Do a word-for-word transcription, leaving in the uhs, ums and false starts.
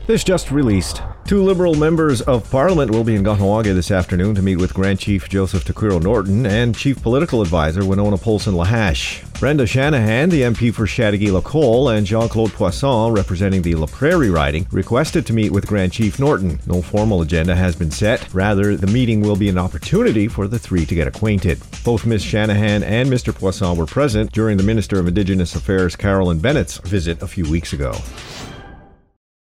This just released. Two Liberal members of Parliament will be in Kahnawake this afternoon to meet with Grand Chief Joseph Takuro Norton and Chief Political Advisor Winona Poulsen-Lahash. Brenda Shanahan, the M P for Chateauguay-Lacole, and Jean-Claude Poisson, representing the La Prairie riding, requested to meet with Grand Chief Norton. No formal agenda has been set. Rather, the meeting will be an opportunity for the three to get acquainted. Both Miz Shanahan and Mister Poisson were present during the Minister of Indigenous Affairs Carolyn Bennett's visit a few weeks ago.